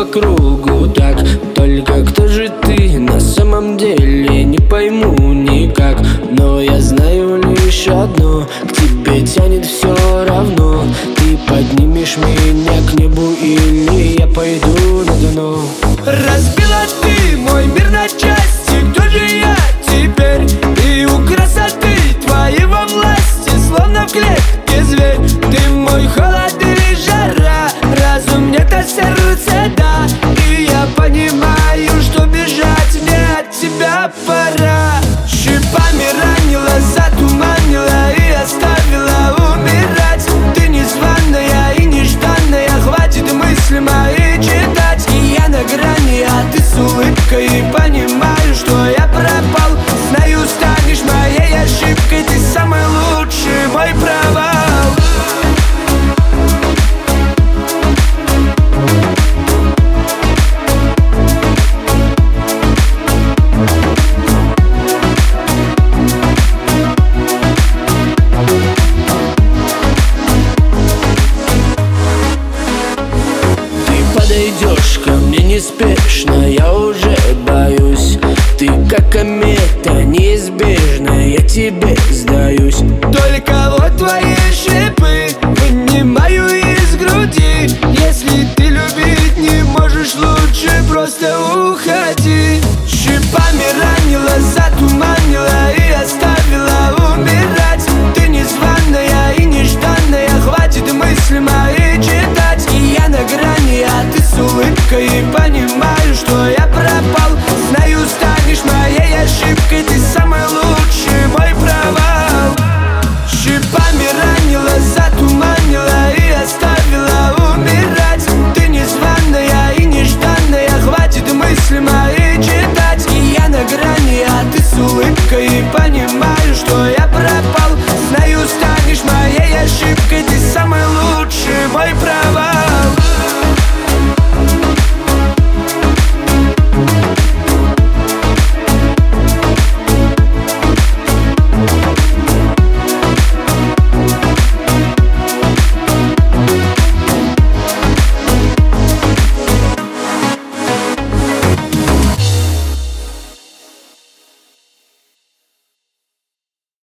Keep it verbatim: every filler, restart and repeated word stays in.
кругу так. Только кто же ты на самом деле, не пойму никак. Но я знаю лишь одно: к тебе тянет все равно. Ты поднимешь меня к небу или я пойду на дно. Разбила ты мой мир на части, кто же я теперь? И у красоты твоей во власти, словно в клетке зверь. Ты мой холод или жара, разум нет, а сердце да. И я понимаю, что бежать мне от тебя пора. Шипами ранила, затуманила и оставила умирать. Ты незваная и нежданная, хватит мысли мои читать. И я на грани, а ты с улыбкой, и понимаю, что я пропал. Знаю, станешь моей ошибкой, ты самый лучший мой провал. Подойдешь ко мне неспешно, я уже боюсь. Ты как комета неизбежная, я тебе сдаюсь. Только вот твои шипы вынимаю из груди. Если ты любить не можешь, лучше просто уходи.